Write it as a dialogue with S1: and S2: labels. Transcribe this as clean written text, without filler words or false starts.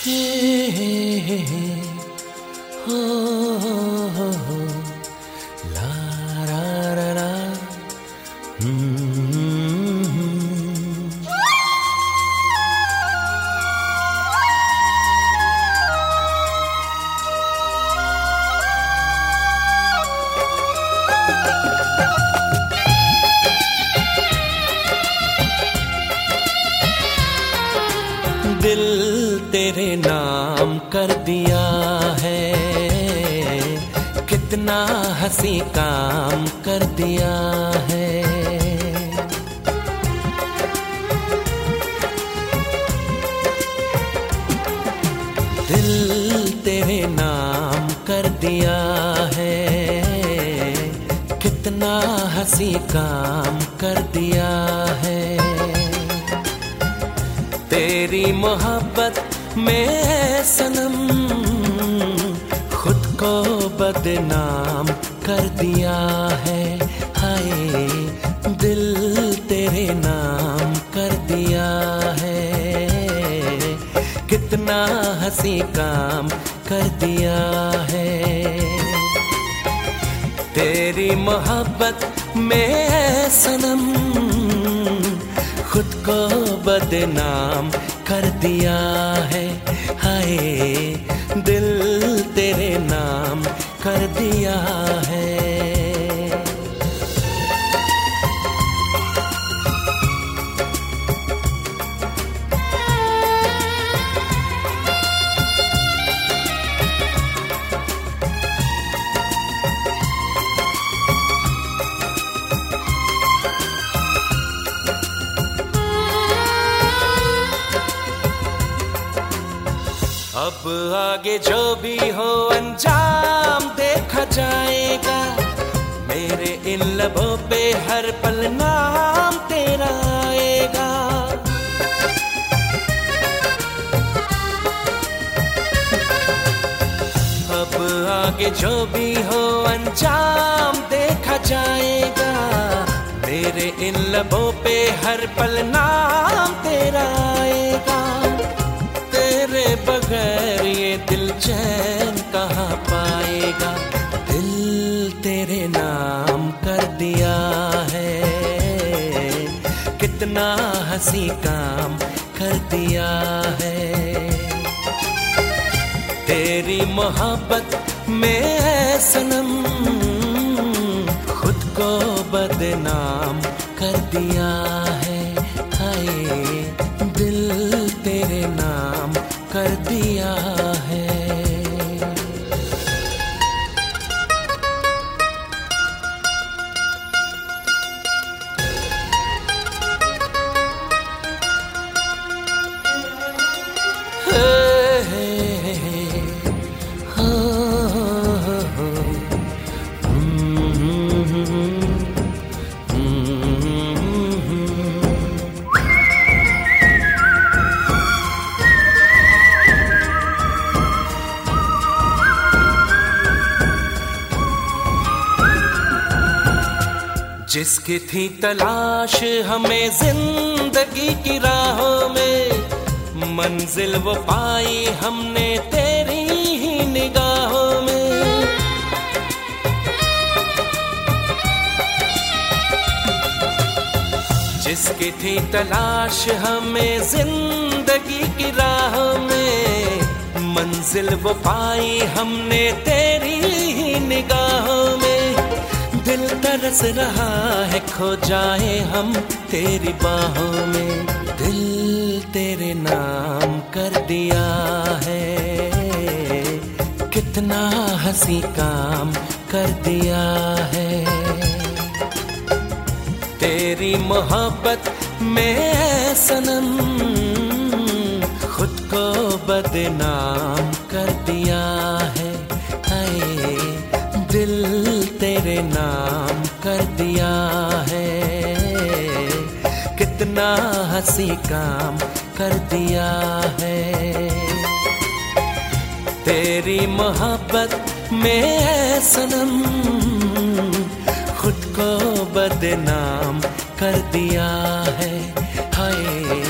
S1: हो ला रा रा रा दिल तेरे नाम कर दिया है, कितना हंसी काम कर दिया है। दिल तेरे नाम कर दिया है, कितना हंसी काम कर दिया है। तेरी मोहब्बत में सनम खुद को बदनाम कर दिया है। हाय दिल तेरे नाम कर दिया है, कितना हंसी काम कर दिया है। तेरी मोहब्बत में सनम खुद को बदनाम कर दिया है। हाय दिल तेरे नाम कर दिया है। अब आगे जो भी हो अंजाम देखा जाएगा, मेरे इन लबों पे हर पल नाम तेरा आएगा। अब आगे जो भी हो अंजाम देखा जाएगा, मेरे इन लबों पे हर पल नाम तेरा आएगा। तेरे बगैर ये दिल चैन कहाँ पाएगा। दिल तेरे नाम कर दिया है, कितना हंसी काम कर दिया है। तेरी मोहब्बत में सनम खुद को बदनाम कर दिया है। हाय दिल तेरे नाम कर दिया है। जिसकी थी तलाश हमें जिंदगी की राहों में, मंजिल वो पाई हमने तेरी ही निगाहों में। जिसकी थी तलाश हमें जिंदगी की राहों में, मंजिल वो पाई हमने तेरी ही निगाहों में। दिल तरस रहा है खो जाए हम तेरी बाहों में। दिल तेरे नाम कर दिया है, कितना हंसी काम कर दिया है। तेरी मोहब्बत में सनम खुद को बदनाम कर दिया है। हाय दिल तेरे नाम कर दिया है, कितना हंसी काम कर दिया है। तेरी मोहब्बत में सनम खुद को बदनाम कर दिया है। हाय